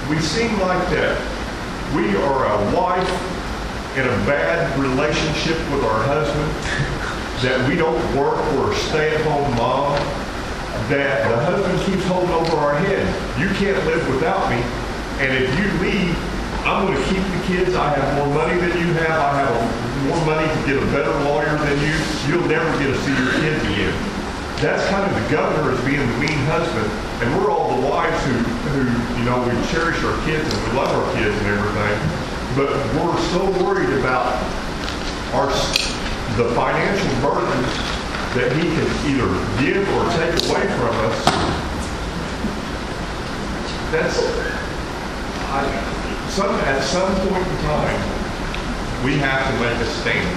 we seem like that we are a wife in a bad relationship with our husband, that we don't work, we're a stay-at-home mom, that the husband keeps holding over our head. You can't live without me, and if you leave, I'm going to keep the kids. I have more money than you have. I have more money to get a better lawyer than you. You'll never get to see your kids again. That's kind of the governor as being the mean husband, and we're all the wives who we cherish our kids and we love our kids and everything, but we're so worried about the financial burden that he can either give or take away from us. At some point in time, we have to make a stand.